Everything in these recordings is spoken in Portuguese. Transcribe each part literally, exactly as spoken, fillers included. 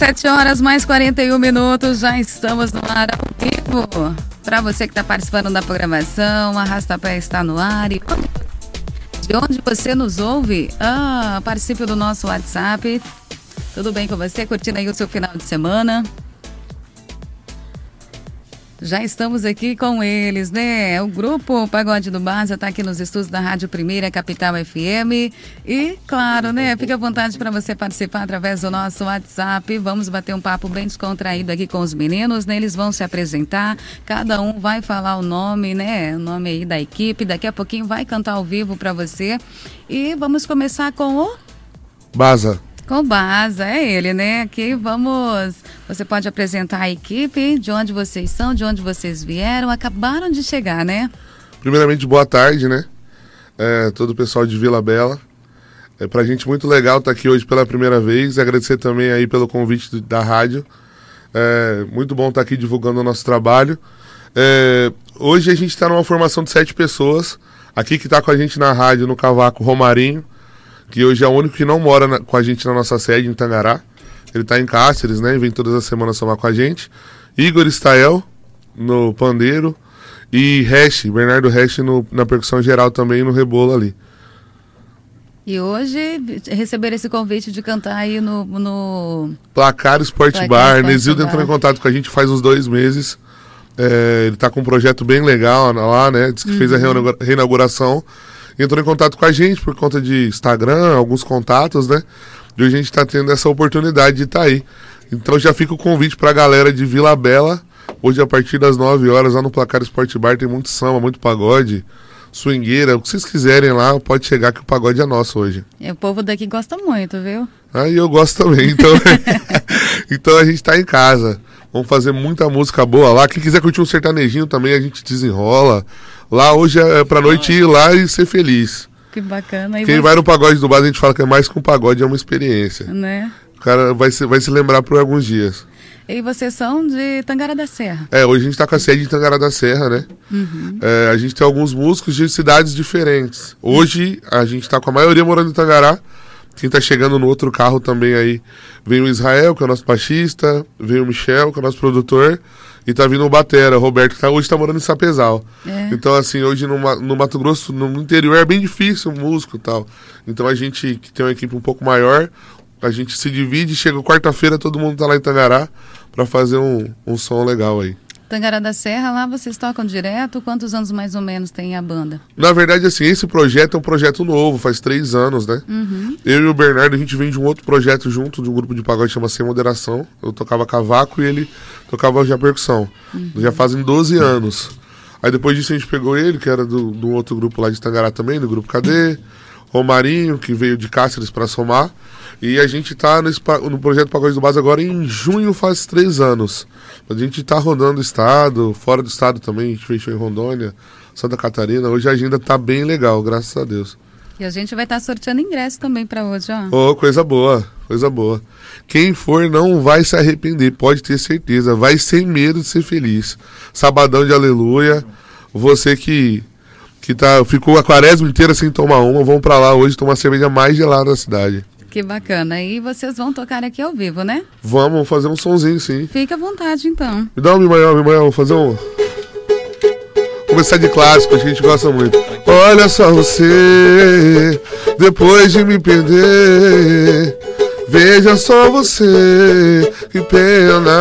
sete horas mais quarenta e um minutos, já estamos no ar ao vivo. Para você que está participando da programação, a Arrastapé está no ar. E de onde você nos ouve? Ah, participe do nosso WhatsApp. Tudo bem com você? Curtindo aí o seu final de semana? Já estamos aqui com eles, né? O grupo Pagode do Baza está aqui nos estúdios da Rádio Primeira Capital F M. E, claro, né? Fique à vontade para você participar através do nosso WhatsApp. Vamos bater um papo bem descontraído aqui com os meninos, né? Eles vão se apresentar. Cada um vai falar o nome, né? O nome aí da equipe. Daqui a pouquinho vai cantar ao vivo para você. E vamos começar com o... Baza. Com o Baza, é ele, né? Aqui vamos... Você pode apresentar a equipe, de onde vocês são, de onde vocês vieram, acabaram de chegar, né? Primeiramente, boa tarde, né? É, todo o pessoal de Vila Bela. É pra gente muito legal estar aqui hoje pela primeira vez. Agradecer também aí pelo convite da rádio. É muito bom estar aqui divulgando o nosso trabalho. É, hoje a gente está numa formação de sete pessoas. Aqui que está com a gente na rádio, no Cavaco, Romarinho, que hoje é o único que não mora na, com a gente na nossa sede, em Tangará. Ele está em Cáceres, né? E vem todas as semanas somar com a gente. Igor Stael, no pandeiro. E Hash, Bernardo Hash, no, na percussão geral também, no rebolo ali. E hoje receberam esse convite de cantar aí no... no... Placar Sport Placar Bar. Sport Nesildo Bar. entrou em contato com a gente faz uns dois meses. É, ele está com um projeto bem legal lá, né? Diz que uhum. fez a reinauguração. Entrou em contato com a gente por conta de Instagram, alguns contatos, né? E hoje a gente está tendo essa oportunidade de estar tá aí. Então já fica o convite para a galera de Vila Bela. Hoje, a partir das nove horas, lá no Placar Sport Bar, tem muito samba, muito pagode, swingueira. O que vocês quiserem lá, pode chegar que o pagode é nosso hoje. E o povo daqui gosta muito, viu? Ah, e eu gosto também. Então, então a gente está em casa. Vamos fazer muita música boa lá. Quem quiser curtir um sertanejinho também, a gente desenrola. Lá hoje é pra noite ir lá e ser feliz. Que bacana. E Quem você... vai no pagode do Baza, a gente fala que é mais que um pagode, é uma experiência. Né? O cara vai se, vai se lembrar por alguns dias. E vocês são de Tangará da Serra? É, hoje a gente tá com a sede de Tangará da Serra, né? Uhum. É, a gente tem alguns músicos de cidades diferentes. Hoje a gente tá com a maioria morando em Tangará. Quem tá chegando no outro carro também aí, vem o Israel, que é o nosso baixista, vem o Michel, que é o nosso produtor, e tá vindo o Batera, o Roberto, que tá, hoje tá morando em Sapezal. É. Então, assim, hoje no, no Mato Grosso, no interior, é bem difícil o músico e tal. Então a gente, que tem uma equipe um pouco maior, a gente se divide, chega quarta-feira, todo mundo tá lá em Tangará pra fazer um, um som legal aí. Tangará da Serra, lá vocês tocam direto? Quantos anos mais ou menos tem a banda? Na verdade, assim, esse projeto é um projeto novo, faz três anos, né? Uhum. Eu e o Bernardo, a gente vem de um outro projeto junto, de um grupo de pagode que chama Sem Moderação. Eu tocava cavaco e ele tocava já percussão. Uhum. Já fazem doze anos. Aí depois disso a gente pegou ele, que era do, do outro grupo lá de Tangará também, do Grupo Cadê, Romarinho, que veio de Cáceres para somar. E a gente tá nesse, no projeto Pagode do Baza agora em junho, faz três anos. A gente tá rodando o estado, fora do estado também, a gente fechou em Rondônia, Santa Catarina. Hoje a agenda tá bem legal, graças a Deus. E a gente vai estar tá sorteando ingresso também para hoje, ó. Oh, coisa boa, coisa boa. Quem for não vai se arrepender, pode ter certeza. Vai sem medo de ser feliz. Sabadão de aleluia. Você que, que tá, ficou a quaresma inteira sem tomar uma, vamos para lá hoje tomar a cerveja mais gelada da cidade. Que bacana. E vocês vão tocar aqui ao vivo, né? Vamos fazer um sonzinho, sim. Fica à vontade, então. Me dá um Mimanhão, Mimanhão, vou fazer um... Começar de clássico, acho que a gente gosta muito. Olha só você, depois de me perder, veja só você, que pena.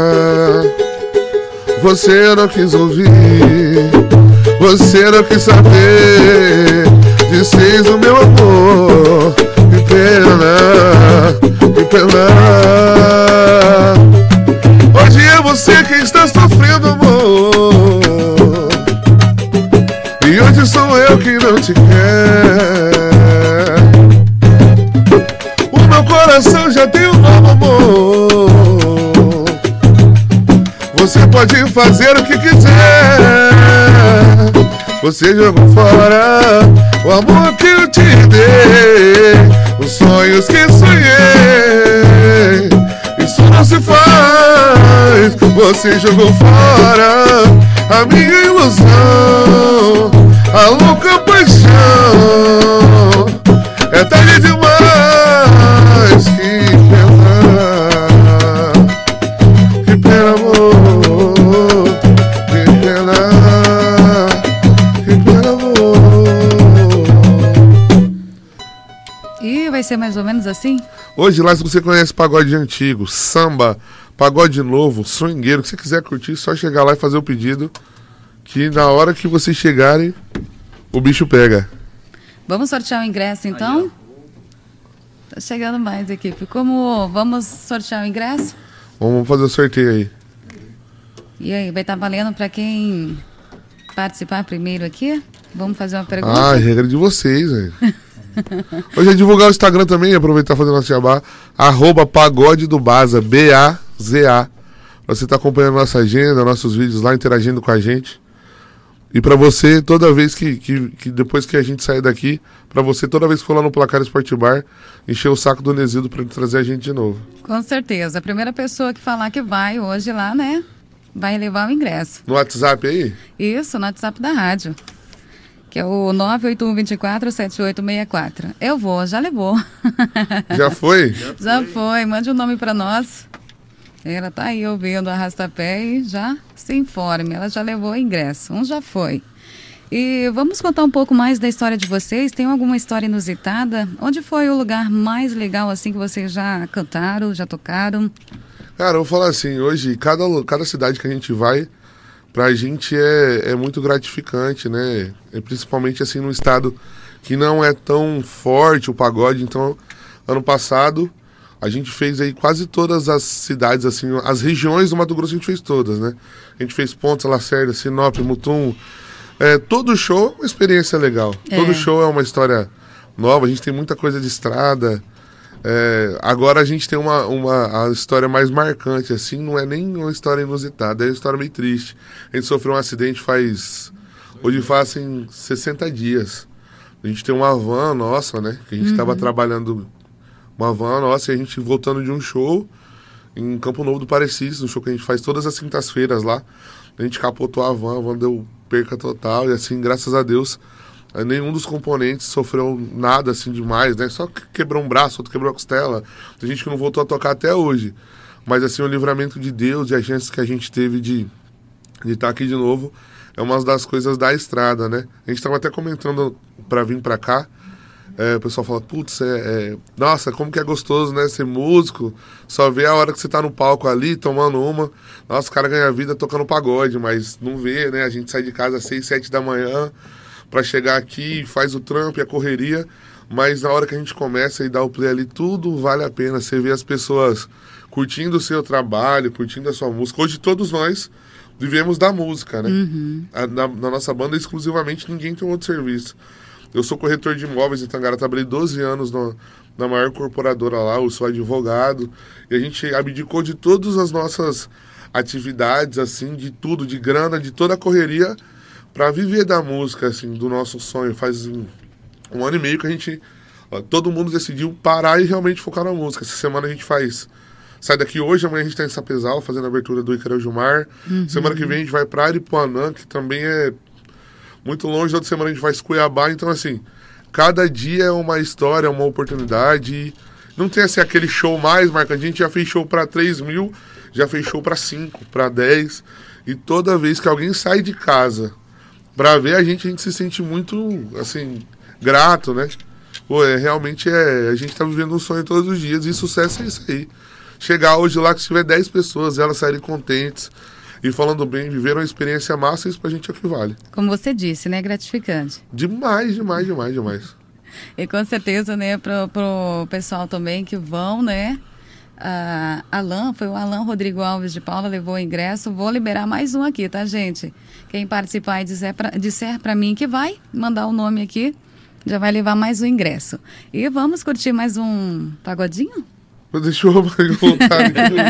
Você não quis ouvir, você não quis saber, desfez o meu amor. Que pena, que pena. Hoje é você quem está sofrendo, amor. E hoje sou eu que não te quer. O meu coração já tem um novo amor. Você pode fazer o que quiser. Você jogou fora o amor que eu te dei, os sonhos que sonhei. Isso não se faz. Você jogou fora a minha ilusão, a louca paixão. É tarde demais, que pena. ser mais ou menos assim? Hoje lá, se você conhece pagode antigo, samba, pagode novo, swingueiro, que você quiser curtir, só chegar lá e fazer o pedido, que na hora que vocês chegarem, o bicho pega. Vamos sortear o ingresso, então? Tá chegando mais, equipe. Como vamos sortear o ingresso? Vamos fazer o sorteio aí. E aí, vai estar valendo para quem participar primeiro aqui? Vamos fazer uma pergunta? Ah, regra de vocês, velho. Hoje é divulgar o Instagram também, aproveitar e fazer nosso jabá, arroba pagode do Baza, B A Z A. Você tá acompanhando nossa agenda, nossos vídeos lá, interagindo com a gente. E pra você, toda vez que, que, que depois que a gente sair daqui, pra você, toda vez que for lá no Placar Sport Bar, encher o saco do Nesildo pra ele trazer a gente de novo. Com certeza. A primeira pessoa que falar que vai hoje lá, né, vai levar o ingresso. No WhatsApp aí? Isso, no WhatsApp da rádio. Que é o nove oito um, dois quatro, sete oito seis quatro. Eu vou, já levou. Já foi? Já foi. Mande o um nome pra nós. Ela tá aí ouvindo a Arrastapé e já se informe. Ela já levou o ingresso. Um já foi. E vamos contar um pouco mais da história de vocês. Tem alguma história inusitada? Onde foi o lugar mais legal assim que vocês já cantaram, já tocaram? Cara, eu vou falar assim, hoje, cada, cada cidade que a gente vai, pra gente é, é muito gratificante, né? É principalmente assim no estado que não é tão forte o pagode. Então, ano passado, a gente fez aí quase todas as cidades, assim, as regiões do Mato Grosso a gente fez todas, né? A gente fez Ponta, Lacerda, Sinop, Mutum. É, todo show é uma experiência legal. É. Todo show é uma história nova, a gente tem muita coisa de estrada. É, agora a gente tem uma, uma a história mais marcante, assim, não é nem uma história inusitada, é uma história meio triste. A gente sofreu um acidente faz, hoje fazem sessenta dias. A gente tem uma van nossa, né, que a gente estava uhum. trabalhando, uma van nossa, e a gente voltando de um show em Campo Novo do Parecis, um show que a gente faz todas as quintas-feiras lá. A gente capotou a van, a van deu perca total, e assim, graças a Deus, nenhum dos componentes sofreu nada assim demais, né? Só quebrou um braço, outro quebrou a costela. Tem gente que não voltou a tocar até hoje. Mas assim, o livramento de Deus e a chance que a gente teve de de estar aqui de novo é uma das coisas da estrada, né? A gente estava até comentando para vir para cá. É, o pessoal fala, putz, é, é, nossa, como que é gostoso, né? Ser músico, só vê a hora que você tá no palco ali, tomando uma. Nossa, o cara ganha vida tocando pagode, mas não vê, né? A gente sai de casa às seis, sete da manhã para chegar aqui, faz o trampo e a correria, mas na hora que a gente começa e dá o play ali, tudo vale a pena. Você vê as pessoas curtindo o seu trabalho, curtindo a sua música. Hoje todos nós vivemos da música, né? Uhum. A, na, na nossa banda, exclusivamente, ninguém tem um outro serviço. Eu sou corretor de imóveis em Tangará, trabalhei doze anos no, na maior corporadora lá, eu sou advogado, e a gente abdicou de todas as nossas atividades, assim, de tudo, de grana, de toda a correria, para viver da música, assim, do nosso sonho. Faz um, um ano e meio que a gente, ó, todo mundo decidiu parar e realmente focar na música. Essa semana a gente faz, sai daqui hoje, amanhã a gente tá em Sapezal, fazendo a abertura do Ícaro Gilmar. Uhum. Semana que vem a gente vai pra Aripuanã, que também é muito longe. Outra semana a gente vai em Cuiabá. Então, assim, cada dia é uma história, é uma oportunidade. Não tem, assim, aquele show mais marcante. A gente já fez show pra três mil, já fez show pra cinco, pra dez. E toda vez que alguém sai de casa pra ver a gente, a gente se sente muito, assim, grato, né? Pô, é, realmente é, a gente tá vivendo um sonho todos os dias, e sucesso é isso aí. Chegar hoje lá, que se tiver dez pessoas, elas saírem contentes e falando bem, viveram uma experiência massa, isso pra gente é o que vale. Como você disse, né? Gratificante. Demais, demais, demais, demais. E com certeza, né, pro, pro pessoal também que vão, né? Uh, Alan, foi o Alan Rodrigo Alves de Paula, levou o ingresso. Vou liberar mais um aqui, tá, gente? Quem participar e disser pra, disser pra mim que vai, mandar o nome aqui, já vai levar mais um ingresso. E vamos curtir mais um pagodinho? Deixa eu voltar.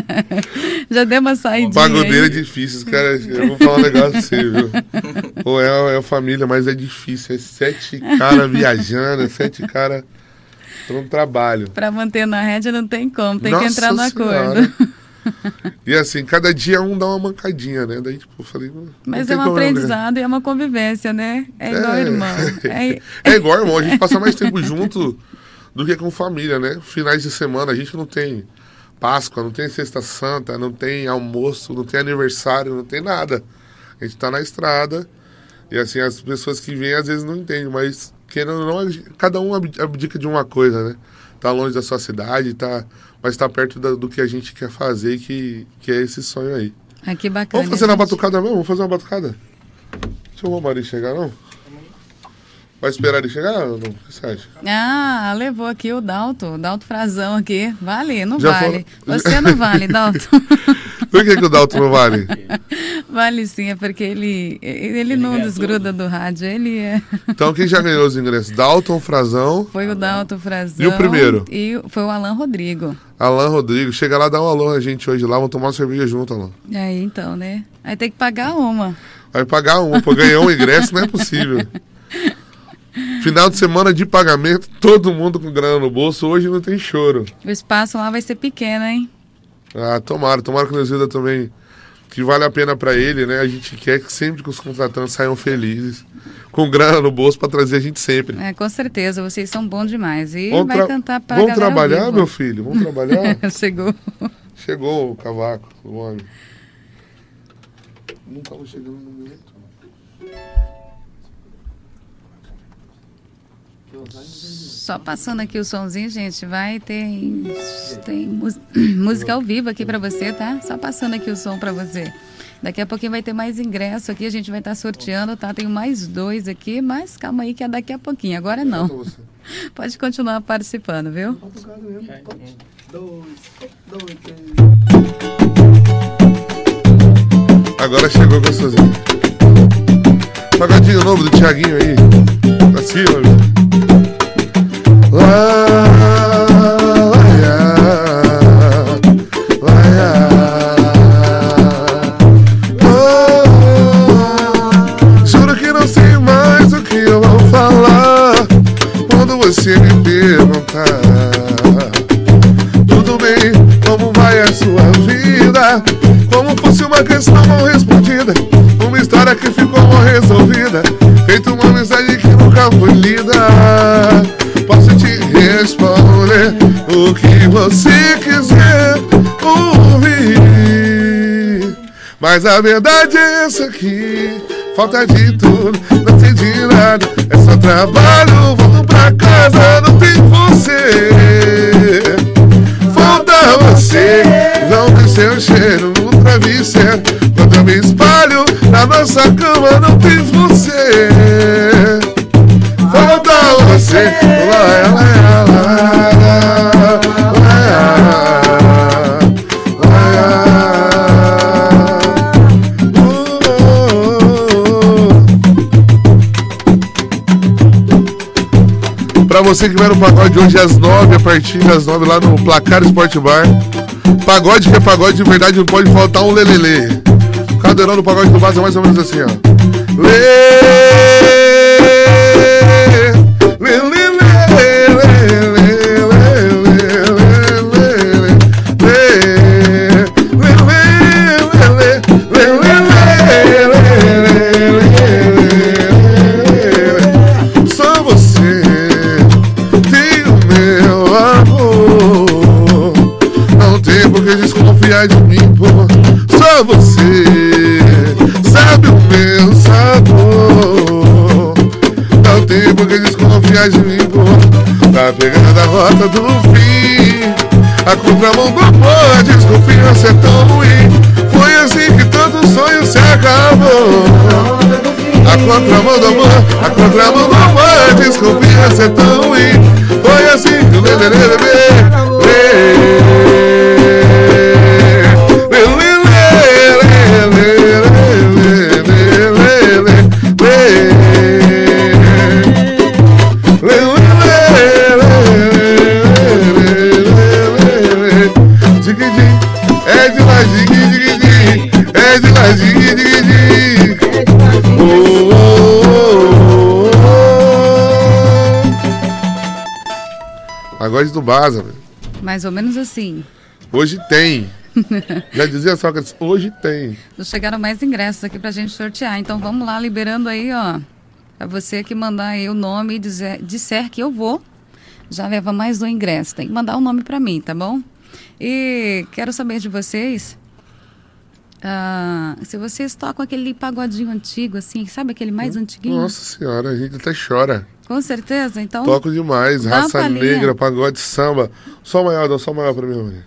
Já deu uma saidinha. Pagodeiro é difícil, cara. Eu vou falar um negócio pra você, viu? Pô, é, é família, mas é difícil. É sete caras viajando, é sete caras no trabalho. Pra manter na rédea não tem como, tem Nossa que entrar no senhora. acordo. E assim, cada dia um dá uma mancadinha, né? Daí, tipo, eu falei... Mas é um aprendizado e é uma convivência, né? É igual é, irmão. É... é igual irmão, a gente passa mais tempo junto do que com família, né? Finais de semana, a gente não tem Páscoa, não tem Sexta Santa, não tem almoço, não tem aniversário, não tem nada. A gente tá na estrada e assim, as pessoas que vêm às vezes não entendem, mas querendo ou não, cada um abdica de uma coisa, né? tá longe da sua cidade, tá, mas tá perto da, do que a gente quer fazer, que, que é esse sonho aí. Ah, que bacana. Vamos fazer na gente... batucada mesmo? Vamos fazer uma batucada? Deixa eu ver o Mari chegar, não? Vai esperar ele chegar ou não? O que você acha? Ah, levou aqui o Dalto, o Dalto Frazão aqui. Vale? Não Já vale. foi... Você não vale, Dalto. Por que, que o Dalto não vale? Vale sim, é porque ele, ele, ele não desgruda do rádio, ele é... Então quem já ganhou os ingressos? Dalton Frazão. Foi o Dalto Frazão. E o primeiro? E foi o Alan Rodrigo. Alan Rodrigo. Chega lá, dá um alô a gente hoje lá, vamos tomar uma cerveja junto, Alan. Aí então, né? Aí tem que pagar uma. Vai pagar um, pra ganhar um ingresso não é possível. Final de semana de pagamento, todo mundo com grana no bolso, hoje não tem choro. O espaço lá vai ser pequeno, hein? Ah, tomara, tomara que o Neusilda também, que vale a pena pra ele, né? A gente quer que sempre que os contratantes saiam felizes, com grana no bolso pra trazer a gente sempre. É, com certeza, vocês são bons demais. E vamos vai tra... cantar pra Vamos galera trabalhar, viva. meu filho? Vamos trabalhar? Chegou. Chegou o cavaco, o homem. Não estava chegando no momento. Só passando aqui o somzinho, gente, vai ter tem música ao vivo aqui pra você, tá? Só passando aqui o som pra você. Daqui a pouquinho vai ter mais ingresso aqui, a gente vai estar sorteando, tá? Tem mais dois aqui, mas calma aí que é daqui a pouquinho, agora não. Pode continuar participando, viu? Agora chegou gostosinho. Pagodinho novo do Thiaguinho aí. Pra cima, meu. Lá, lá, lá, oh, juro que não sei mais o que eu vou falar quando você me perguntar. Tudo bem, como vai a sua vida? Como fosse uma questão mal respondida, uma história que ficou mal resolvida, feito uma mensagem que nunca foi lida. Posso te responder o que você quiser ouvir, mas a verdade é essa aqui. Falta de tudo, não tem de nada, é só trabalho, volto pra casa, não tem você. Falta você, não tem seu cheiro no travesseiro. Quando eu me espalho na nossa cama, não tem você. Falta você, lá, lá, lá, lá, lá. Pra você que vai no pagode hoje às nove, a partir das nove lá no Placar Sport Bar. Pagode que é pagode de verdade, não pode faltar um lelele. O cadeirão do pagode do Baza é mais ou menos assim, ó. Lê. Só você tem o meu amor, não tem por que desconfiar de mim, pô. Só você sabe o meu sabor, não tem por que desconfiar de mim, pô. Tá pegando a rota do fim, a contramão do amor, a desconfiança é tão ruim. Foi assim que todo sonho se acabou. A contramão do amor, a contramão do amor, a desconfiança é tão ruim. Foi assim que o lelê, lelê, é de lá, digui, digui, digui, é de lá, digui, digui, digui. Oh, oh, oh, oh. Pagode do Baza, velho. Mais ou menos assim. Hoje tem. Já dizia Sócrates, hoje tem. Chegaram mais ingressos aqui pra gente sortear. Então vamos lá, liberando aí, ó. Pra você que mandar aí o nome e dizer, disser que eu vou, já leva mais um ingresso. Tem que mandar o nome pra mim, tá bom? E quero saber de vocês, ah, se vocês tocam aquele pagodinho antigo, assim, sabe aquele mais antiguinho? Nossa senhora, a gente até chora. Com certeza, então... Toco demais, raça negra, pagode, samba. Só maior, dá só maior pra mim, Maria.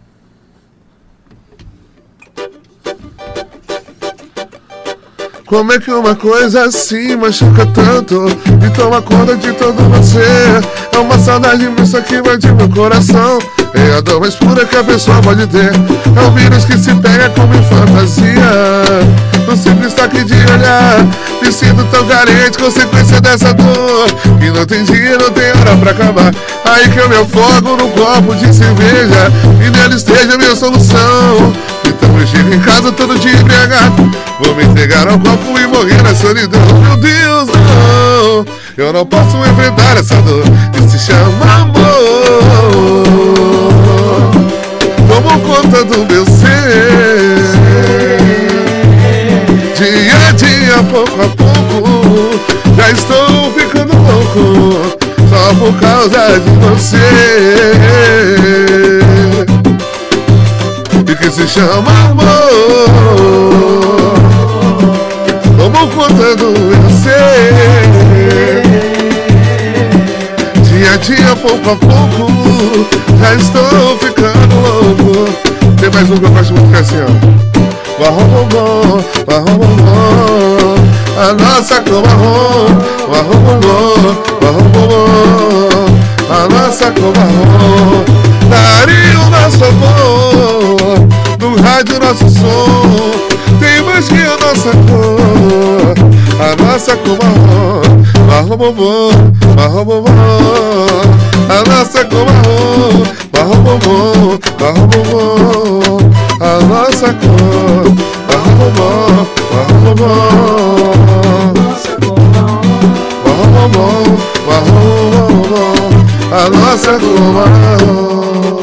Como é que uma coisa assim machuca tanto e toma conta de todo você? É uma saudade imensa que invade meu coração. É a dor mais pura que a pessoa pode ter. É um vírus que se pega como em fantasia. No simples toque de olhar, me sinto tão carente, consequência dessa dor que não tem dia, não tem hora pra acabar. Aí que eu me afogo num copo de cerveja e nela esteja a minha solução. Então eu chego em casa todo dia embriagado, vou me entregar ao copo e morrer na solidão. Meu Deus, não, eu não posso enfrentar essa dor que se chama amor. Tomo conta do meu ser, dia a dia, pouco a pouco, já estou ficando louco, só por causa de você, e que se chama amor. Tomo conta do meu ser, dia a dia, pouco a pouco, já estou ficando louco. Tem mais um que eu gosto muito que é assim, ó. Marrom, marrom, marrom, a nossa cor marrom, marrom, marrom, a nossa cor marrom. Daria o nosso amor, no rádio nosso som, tem mais que a nossa cor, a nossa cor marrom, marrom, marrom, marrom, a nossa cor marrom, marrom, marrom, marrom, a nossa cor, marrom, marrom, marrom, marrom, a nossa cor marrom.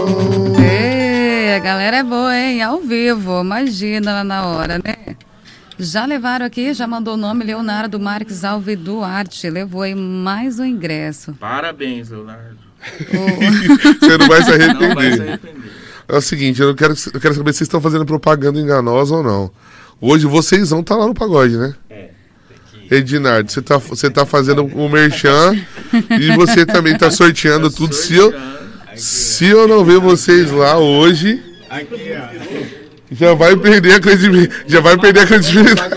Ei, a galera é boa, hein? Ao vivo, imagina lá na hora, né? Já levaram aqui, já mandou o nome, Leonardo Marques Alves Duarte, levou aí mais um ingresso. Parabéns, Leonardo. Oh. Você não vai se arrepender. Não vai se arrepender. É o seguinte, eu, não quero, eu quero saber se vocês estão fazendo propaganda enganosa ou não. Hoje vocês vão estar lá no pagode, né? É. Que... Edinardo, você tá, você tá fazendo o merchan e você também tá sorteando tá tudo. Sorteando. Se eu, se eu não ver vocês lá hoje, Aqui, já vai perder a credibilidade. Já vai perder a credibilidade.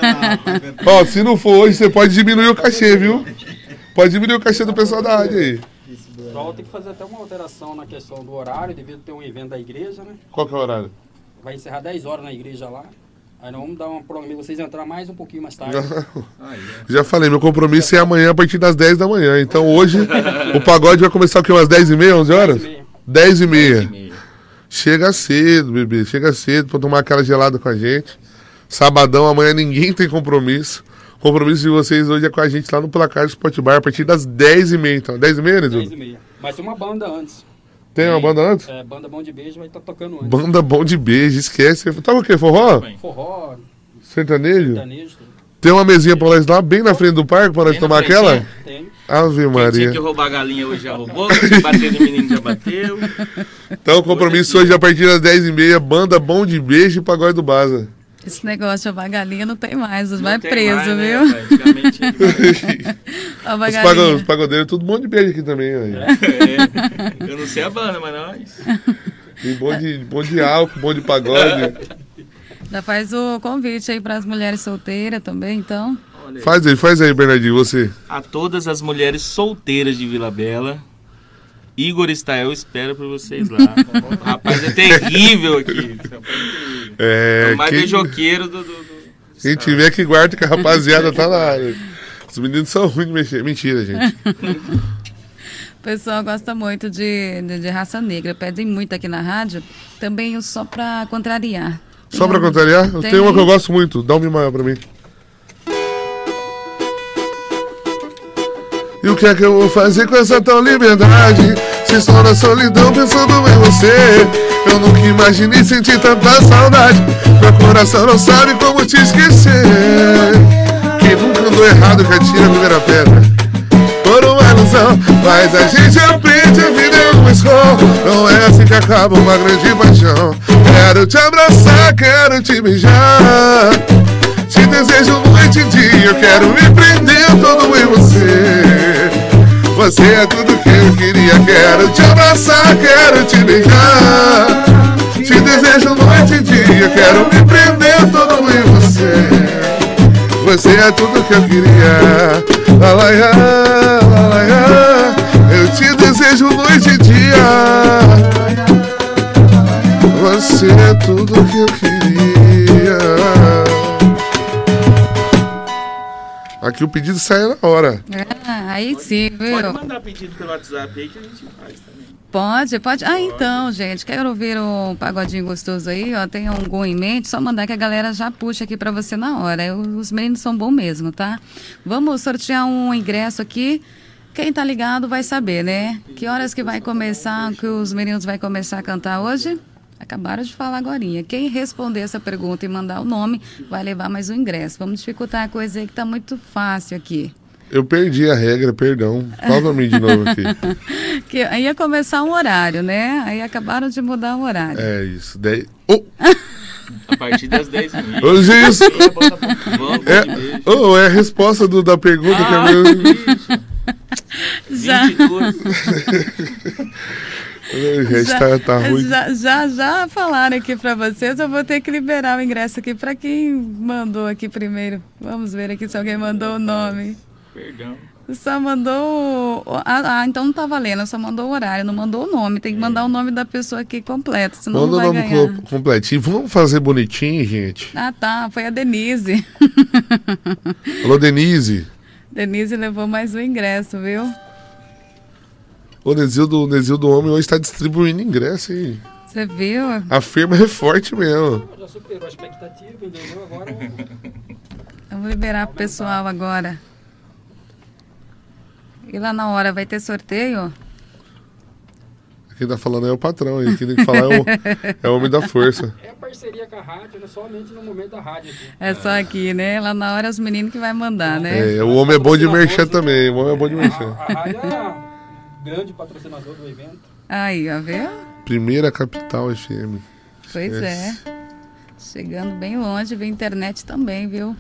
Ó, se não for hoje, você pode diminuir o cachê, viu? Pode diminuir o cachê do pessoal da rádio aí. Só tem que fazer até uma alteração na questão do horário, devido ter um evento da igreja, né? Qual que é o horário? Vai encerrar dez horas na igreja lá. Aí nós vamos dar uma promessa, vocês entrar mais um pouquinho mais tarde. Já falei, meu compromisso é amanhã a partir das dez da manhã. Então hoje o pagode vai começar o quê? Umas dez e meia, onze horas? dez e meia. Chega cedo, bebê. Chega cedo pra tomar aquela gelada com a gente. Sabadão, amanhã ninguém tem compromisso. O compromisso de vocês hoje é com a gente lá no Placar do Sport Bar a partir das dez e meia. Então, dez e meia, né, dez e meia. Mas tem uma banda antes. Tem uma banda antes? É, banda Bom de Beijo vai estar tá tocando antes. Banda Bom de Beijo, esquece. Toca o quê? Forró? Forró. Sertanejo? Sertanejo. Tem uma mesinha pra nós lá, bem na frente do parque, pra nós tomar aquela? Tem. Ave Maria. Quem tinha que roubar a galinha hoje já roubou, quem bateu no menino já bateu. Então o compromisso hoje a partir das dez e meia, banda Bom de Beijo e Pagode do Baza. Esse negócio de roubar galinha não tem mais, Não vai tem preso, mais, viu? né, antigamente Rouba Os, galinha. pago, os pagodeiros, tudo bom de beijo aqui também. Aí. é, eu não sei a banda, mas nós. Tem bom de, bom de álcool, bom de pagode. Já faz o convite aí para as mulheres solteiras também, então. Olha aí. Faz aí, faz aí, Bernardinho, você. A todas as mulheres solteiras de Vila Bela, Igor Stael espera por vocês lá. Rapaz, é terrível aqui. É, É, o mais quem, beijoqueiro do... do, do quem tiver que guarda que a rapaziada tá na área. Os meninos são ruins de mexer. Mentira, gente. O pessoal gosta muito de, de, de raça negra, pedem muito aqui na rádio, também o só para contrariar. Tem Só pra um- contrariar? Eu tem- tenho uma que eu gosto muito. Dá um mi maior pra mim. E o que é que eu vou fazer com essa tal liberdade? Se só na solidão pensando em você. Eu nunca imaginei sentir tanta saudade. Meu coração não sabe como te esquecer. Quem nunca andou errado que atira a primeira pedra. Por uma ilusão, mas a gente aprende, a vida é uma escola. Não é assim que acaba uma grande paixão. Quero te abraçar, quero te beijar. Te desejo noite e dia, eu quero me prender todo em você. Você é tudo que eu queria. Quero te abraçar, quero te beijar. Te desejo noite e dia. Quero me prender todo em você. Você é tudo que eu queria. Lalaiá, lalaiá. Eu te desejo noite e dia. Você é tudo que eu queria. Aqui o pedido sai na hora. Ah, aí sim, viu? Pode mandar pedido pelo WhatsApp aí que a gente faz também. Pode, pode. Ah, então, gente, quero ouvir um pagodinho gostoso aí, ó, tem algum em mente, só mandar que a galera já puxa aqui pra você na hora. Os meninos são bons mesmo, tá? Vamos sortear um ingresso aqui. Quem tá ligado vai saber, né? Que horas que vai começar, que os meninos vai começar a cantar hoje? Acabaram de falar agorinha. Quem responder essa pergunta e mandar o nome vai levar mais um ingresso. Vamos dificultar a coisa aí que tá muito fácil aqui. Eu perdi a regra, perdão. Fala pra mim de novo aqui. Que ia começar um horário, né? Aí acabaram de mudar o horário. É isso. Dez... Oh! A partir das dez e meia. Ô, Jesus! É, oh, é a resposta do, da pergunta ah, que é meu... Já, já, tá, tá ruim. Já, já, já falaram aqui pra vocês, eu vou ter que liberar o ingresso aqui pra quem mandou aqui primeiro. Vamos ver aqui se alguém mandou o nome. Perdão. Só mandou... Ah, ah, então não tá valendo, só mandou o horário, não mandou o nome. Tem que mandar o nome da pessoa aqui completo, senão Manda não vai o nome ganhar. completinho. Vamos fazer bonitinho, gente. Ah, tá, foi a Denise. Alô, Denise. Denise levou mais um ingresso, viu? O Nesildo, o Nesildo Homem hoje está distribuindo ingresso aí. Você viu? A firma é forte mesmo. Já superou a expectativa, entendeu? Agora... Vamos liberar pro pessoal agora. E lá na hora vai ter sorteio? Quem tá falando é o patrão aí. Quem tem que falar é o, é o homem da força. É parceria com a rádio, né? Somente no momento da rádio aqui. É só aqui, né? Lá na hora os meninos que vai mandar, né? É, o homem é bom de merchan também. O homem é bom de merchan. A, a rádio é grande patrocinador do evento. Aí, ó, viu? Primeira Capital F M. Pois é. Chegando bem longe, via internet também, viu?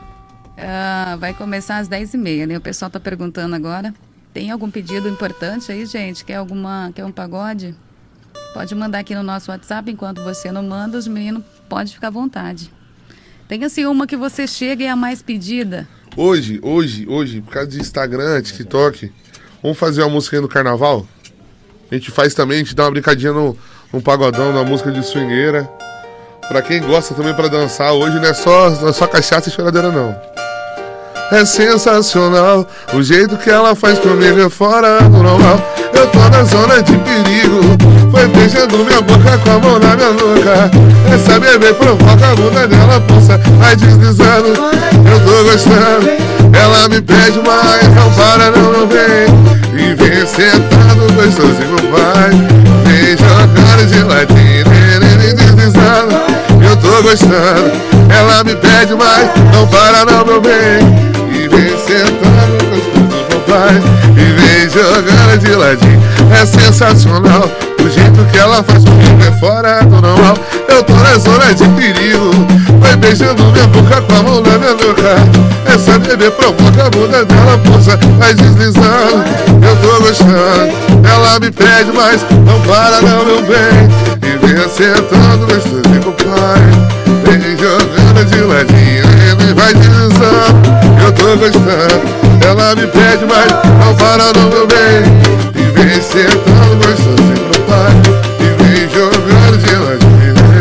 Ah, vai começar às dez e meia, né? O pessoal tá perguntando agora. Tem algum pedido importante aí, gente? Quer alguma, quer um pagode? Pode mandar aqui no nosso WhatsApp. Enquanto você não manda, os meninos podem ficar à vontade. Tem assim uma que você chega e é a mais pedida. Hoje, hoje, hoje, por causa de Instagram, TikTok, vamos fazer uma música aí no carnaval? A gente faz também, a gente dá uma brincadinha no, no pagodão, na música de swingueira. Pra quem gosta também pra dançar, hoje não é só, não é só cachaça e choradeira, não. É sensacional, o jeito que ela faz comigo é fora do normal. Eu tô na zona de perigo, foi beijando minha boca com a mão na minha nuca. Essa bebê provoca a bunda dela, pulsa, vai deslizando. Eu tô gostando, ela me pede mais, não para, não, não vem. E vem sentado, gostosinho, vai. Vem jogando de ladinho, deslizando. Eu tô gostando, ela me pede mais, não para, não, meu bem. E vem sentando, gostoso, papai. E vem jogando de ladinho. É sensacional, o jeito que ela faz comigo é fora do normal. Eu tô na zona de perigo, vai beijando minha boca com a mão na minha nuca. Essa bebê provoca a bunda dela, pulsa, vai deslizando. Eu tô gostando, ela me pede mais, não para não, meu bem. E vem sentando, gostosinho, papai. Vem jogando de ladinho, ele vai deslizando. Eu tô gostando, ela me pede mais, não para não, meu bem. E vem sentando, gostosinho, papai. E vem jogando de ladinho.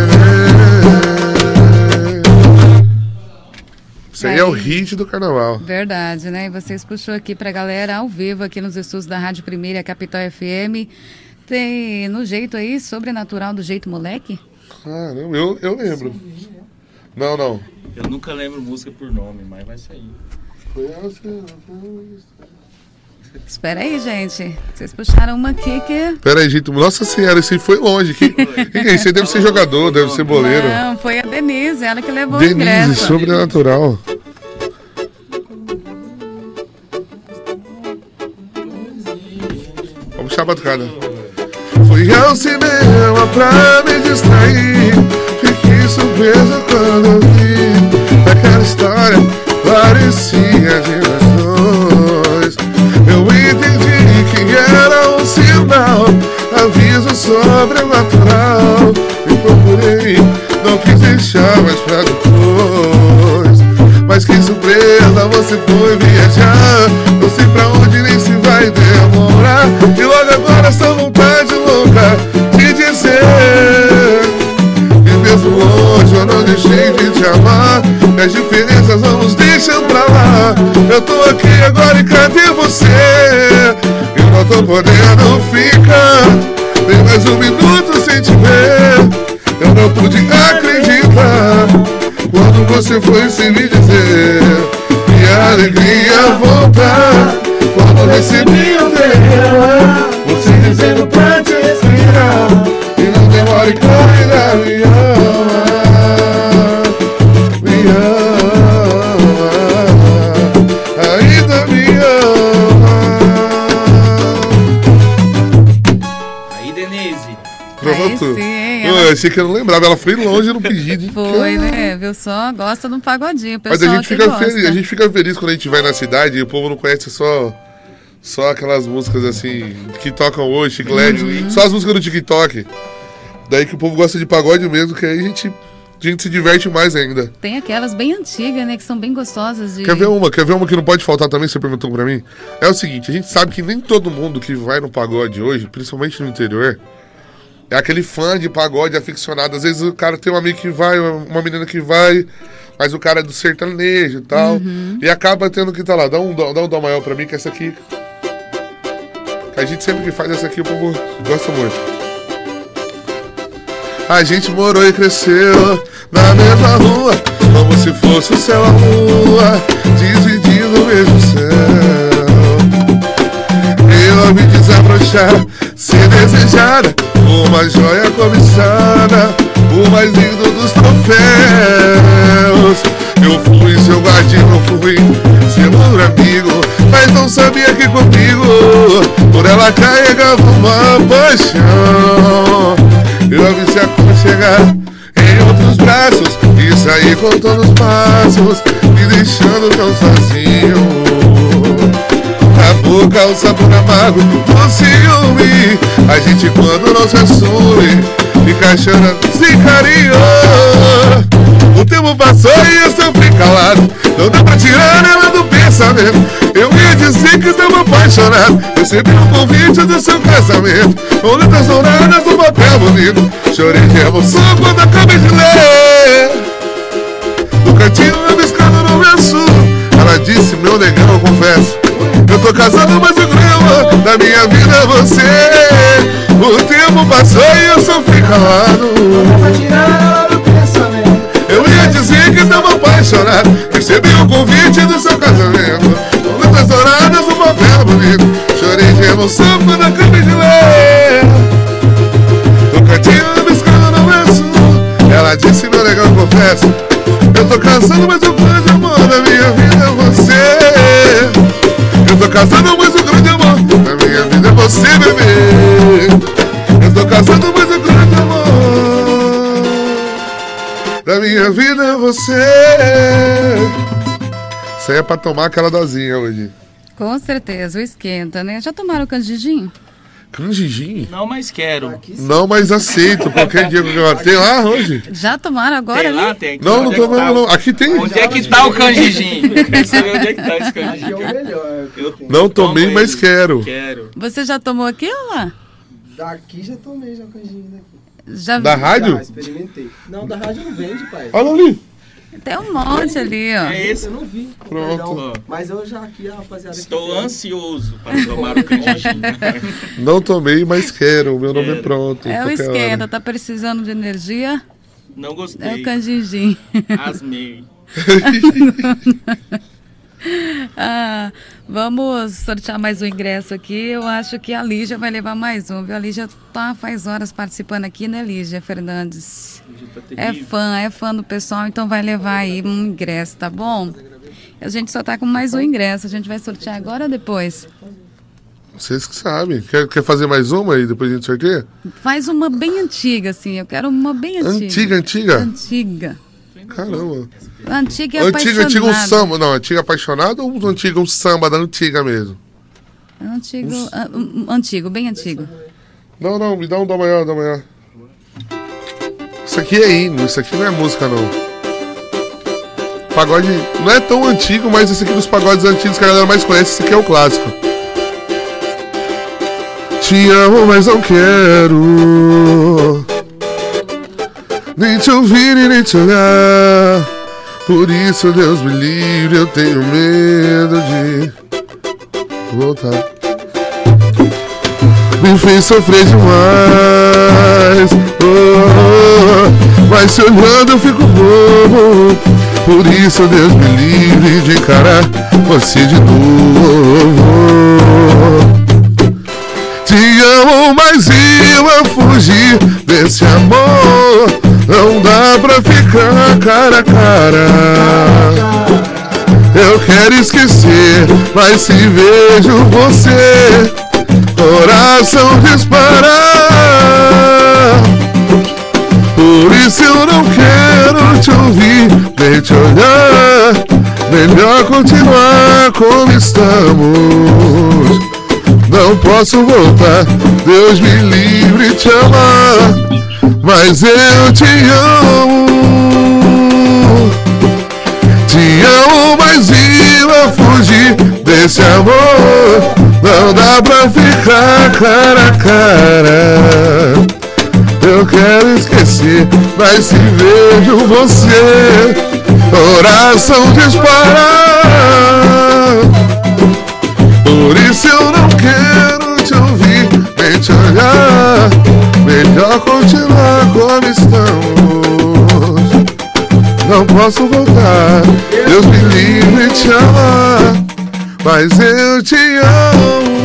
Isso aí é o hit do carnaval. Verdade, né? E vocês puxou aqui pra galera ao vivo aqui nos estúdios da Rádio Primeira Capital F M. Tem no jeito aí, sobrenatural do jeito moleque? Caramba, eu, eu lembro. Não, não. Eu nunca lembro música por nome, mas vai sair. Espera aí, gente. Vocês puxaram uma aqui que... Pera aí, gente. Nossa senhora, esse foi longe. Quem, quem é? Você deve ser jogador, deve ser boleiro. Não, foi a Denise, ela que levou Denise, o ingresso. sobrenatural. Vamos puxar a batucada. Fui ao cinema pra me distrair. Fiquei surpreso quando eu vi aquela história. Parecia de nós dois. Eu entendi estrela você foi viajar. Não sei pra onde nem se vai demorar. E logo agora essa vontade louca de dizer que mesmo longe eu não deixei de te amar. E as diferenças vamos deixando pra lá. Eu tô aqui agora e cadê você? Eu não tô podendo ficar nem mais um minuto sem te ver. Eu não pude acreditar quando você foi sem me dizer. E a alegria voltar quando recebi o telegrama, você dizendo pra te esperar. E não demore que ainda me ama, me ama, ainda me ama. Aí, Denise. Pronto. Aí sim. Eu achei que eu não lembrava, ela foi longe no pedido. Foi, né? Viu só? Gosta de um pagodinho, pessoal. Mas a gente, que fica gosta. feliz, a gente fica feliz quando a gente vai na cidade e o povo não conhece só, só aquelas músicas assim que tocam hoje, chiclete, Uhum. só as músicas do TikTok. Daí que o povo gosta de pagode mesmo, que aí a gente, a gente se diverte mais ainda. Tem aquelas bem antigas, né? Que são bem gostosas de... Quer ver uma? Quer ver uma que não pode faltar também? Você perguntou pra mim. É o seguinte, a gente sabe que nem todo mundo que vai no pagode hoje, principalmente no interior, é aquele fã de pagode aficionado. Às vezes o cara tem um amigo que vai, uma menina que vai, mas o cara é do sertanejo e tal. Uhum. E acaba tendo que estar tá lá. Dá um, dá um dó maior pra mim, que essa aqui... A gente sempre que faz essa aqui, o povo gosta muito. A gente morou e cresceu na mesma rua, como se fosse o céu a lua, dividindo o mesmo céu. Eu me desabrochar, ser desejada, uma joia cobiçada, o mais lindo dos troféus. Eu fui seu guardião, fui seu melhor amigo, mas não sabia que comigo por ela carregava uma paixão. Eu a vi se aconchegar em outros braços e sair contando os passos, me deixando tão sozinho. Na boca o sabor amargo do ciúme, a gente quando não se assume fica chorando sem carinho. O tempo passou e eu sofri calado, não dá pra tirar ela do pensamento. Eu ia dizer que estava apaixonado, recebi um convite do seu casamento, com letras douradas no papel bonito. Chorei de emoção quando acabei de ler. No cantinho eu piscando no verso, ela disse, meu negão, eu confesso, eu tô casado, mas o grama da minha vida é você. O tempo passou e eu sofri calado, não dá pra tirar ela do pensamento. Eu ia dizer que estava apaixonado, recebi o convite do seu casamento, com letras douradas no papel bonito. Chorei de emoção quando acabei de ler. No cantinho piscando no verso, ela disse, meu negão, eu confesso, eu tô casado, mas o grande amor da minha vida é você. Eu tô casado, mas o grande amor da minha vida é você, bebê. Eu tô casado, mas o grande amor da minha vida é você. Isso aí é pra tomar aquela dosinha hoje. Com certeza, o esquenta, né? Já tomaram canjidinho? Canjijinho? Não, mas quero. Não, mas aceito. Qualquer dia que eu tem lá hoje? Já tomaram agora, Tem lá, né? tem aqui. Não, não Onde é tô que tá vendo, o- não. Aqui tem. Onde é que tá o canjijinho? Eu quero saber onde é que tá esse Aqui é o canjijinho. melhor. Eu Não tomei, tomo mas ele. quero. Quero. Você já tomou aqui ou lá? Daqui já tomei já o canjinho daqui. Já Da vi. rádio? Já, experimentei. Não, da rádio não vende, pai. Olha ali. Tem um monte ali, ó. É esse. Eu não vi. Pronto. Perdão. Mas eu já aqui, a rapaziada. Estou aqui, ansioso para tomar o canjijinho. Não tomei, mas quero. O meu nome é pronto. É o qualquer esquenta, hora. tá precisando de energia? Não É gostei. o canjinjinho. Asmei. Ah, vamos sortear mais um ingresso aqui. Eu acho que a Lígia vai levar mais um, viu? A Lígia tá faz horas participando aqui, né, Lígia Fernandes? Tá É terrível. fã, é fã do pessoal, então vai levar aí um ingresso, tá bom? A gente só tá com mais um ingresso. A gente vai sortear agora ou depois? Vocês que sabem. Quer, quer fazer mais uma e depois a gente sorteia? Faz uma bem antiga, assim. Eu quero uma bem antiga. Antiga, antiga? Antiga. Caramba. Antiga e Antiga, antiga um apaixonada. samba. Não, antiga apaixonada ou antiga um samba da antiga mesmo? Antigo, an- um- antigo, bem antigo. Não, não, me dá um dó maior, dó maior. Isso aqui é hino, isso aqui não é música, não. pagode não é tão antigo, mas esse aqui dos pagodes antigos que a galera mais conhece, esse aqui é o clássico. Te amo, mas não quero nem te ouvir e nem te olhar. Por isso, Deus me livre, eu tenho medo de voltar. Me fez sofrer demais, oh, oh, mas se olhando eu fico bobo. Por isso, Deus me livre de encarar você de novo. Te amo, mas eu a fugir desse amor. Não dá pra ficar cara a cara. Eu quero esquecer, mas se vejo você, coração disparar. Por isso eu não quero te ouvir, nem te olhar. Melhor continuar como estamos. Não posso voltar, Deus me livre de te amar, mas eu te amo. Te amo, mas ia fugir desse amor. Não dá pra ficar cara a cara. Eu quero esquecer, mas se vejo você, coração disparar. Por isso eu não quero te ouvir, nem te olhar. Melhor continuar como estamos. Não posso voltar, Deus me livre de te amar, mas eu te amo.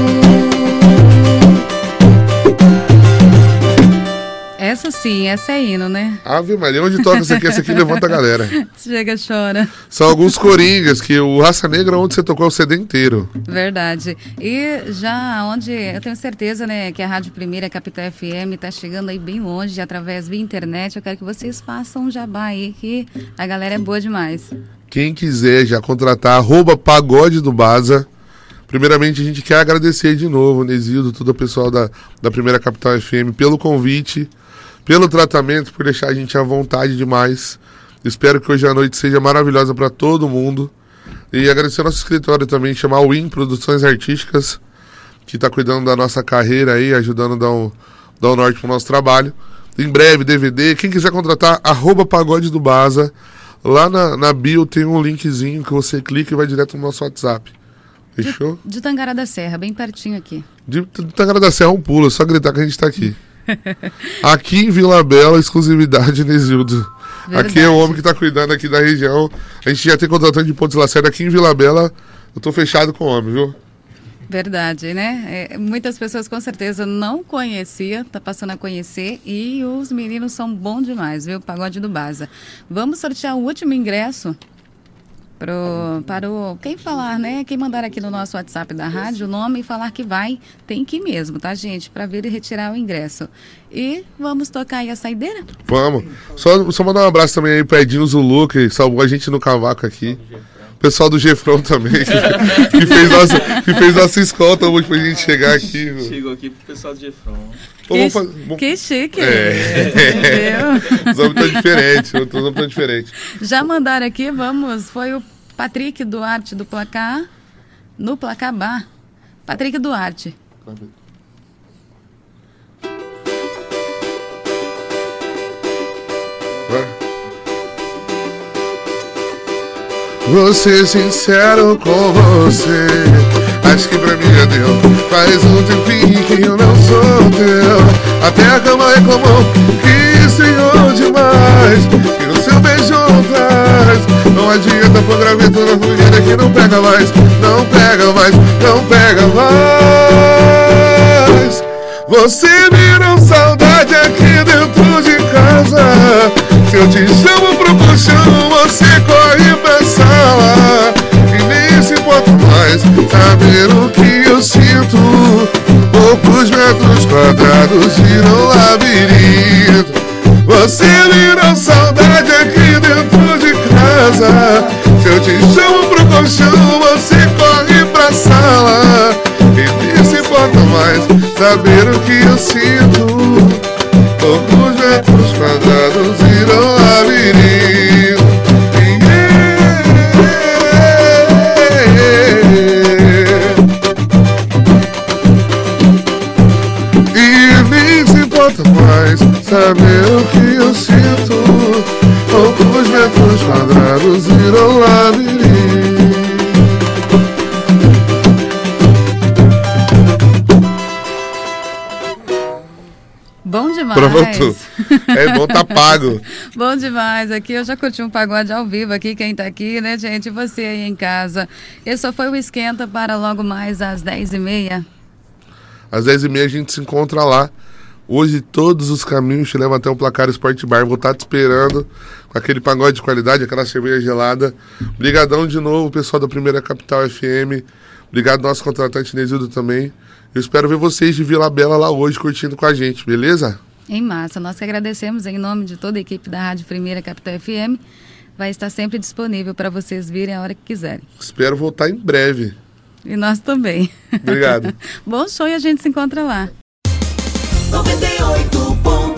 Essa sim, essa é hino, né? Ave Maria, onde toca essa aqui? Essa aqui levanta a galera. Chega, chora. São alguns coringas, que o Raça Negra, onde você tocou o C D inteiro. Verdade. E já onde, eu tenho certeza, né, que a Rádio Primeira, Capital F M, tá chegando aí bem longe, através via internet. Eu quero que vocês façam um jabá aí, que a galera é boa demais. Quem quiser já contratar, arroba Pagode do Baza. Primeiramente, a gente quer agradecer de novo, Nesildo, todo o pessoal da, da Primeira Capital F M, pelo convite, pelo tratamento, por deixar a gente à vontade demais. Espero que hoje a noite seja maravilhosa para todo mundo. E agradecer ao nosso escritório também, chamar o Win Produções Artísticas, que está cuidando da nossa carreira aí, ajudando a dar um, dar um norte para o nosso trabalho. Em breve, D V D. Quem quiser contratar, arroba Pagode do Baza. Lá na, na bio tem um linkzinho que você clica e vai direto no nosso WhatsApp. Fechou? De, de Tangará da Serra, bem pertinho aqui. De, de Tangará da Serra é um pulo, é só gritar que a gente está aqui. Aqui em Vila Bela, exclusividade Nesildo. Aqui é o homem que está cuidando aqui da região. A gente já tem contratante de Pontes Lacerda aqui em Vila Bela. Eu tô fechado com o homem, viu? Verdade, né? É, muitas pessoas com certeza não conheciam, tá passando a conhecer, e os meninos são bons demais, viu? Pagode do Baza. Vamos sortear o último ingresso pro, para o... Quem falar, né? Quem mandar aqui no nosso WhatsApp da rádio o nome e falar que vai, tem que ir mesmo, tá, gente? Para vir e retirar o ingresso. E vamos tocar aí a saideira? Vamos. Só, só mandar um abraço também aí pro Edinho Zulu, que salvou a gente no cavaco aqui. O pessoal do Gefrão também, que, que, fez nossa, que fez nossa escolta hoje pra gente chegar aqui. Viu? Chegou aqui pro pessoal do Gefrão. Que, vamos fazer, vamos... que chique. É. Os homens estão diferentes, os homens estão diferentes. Já mandaram aqui, vamos, foi o Patrick Duarte do Placar, no Placar Bar. Patrick Duarte. Vou ser sincero com você, acho que pra mim já deu. Faz um tempinho que eu não sou teu. Até a cama reclamou que estranhou demais, que o seu beijo traz. Não adianta pôr gravidura na fogueira que não pega mais. Não pega mais, não pega mais. Você virou saudade aqui dentro de casa. Se eu te chamo pro colchão, você corre pra sala. E nem se importa mais saber o que eu sinto. Poucos metros quadrados viram labirinto. Você virou saudade aqui dentro de casa. Se eu te chamo pro colchão, você corre pra sala. E nem se importa mais saber o que eu sinto. Poucos metros quadrados viram labirinto. Yeah. saber o que eu sinto. Poucos metros quadrados viram labirinto. Bom demais. Pronto. É bom, tá pago. Bom demais. Aqui eu já curti um pagode ao vivo aqui, quem tá aqui, né, gente? E você aí em casa. Esse só foi o esquenta para logo mais às dez e meia. Às dez e meia a gente se encontra lá. Hoje todos os caminhos te levam até o Placar Sport Bar. Vou estar te esperando com aquele pagode de qualidade, aquela cerveja gelada. Obrigadão de novo, pessoal da Primeira Capital F M. Obrigado nosso contratante Nesildo também. Eu espero ver vocês de Vila Bela lá hoje curtindo com a gente, beleza? Em massa. Nós que agradecemos em nome de toda a equipe da Rádio Primeira Capital F M. Vai estar sempre disponível para vocês virem a hora que quiserem. Espero voltar em breve. E nós também. Obrigado. Bom show e a gente se encontra lá. noventa e oito ponto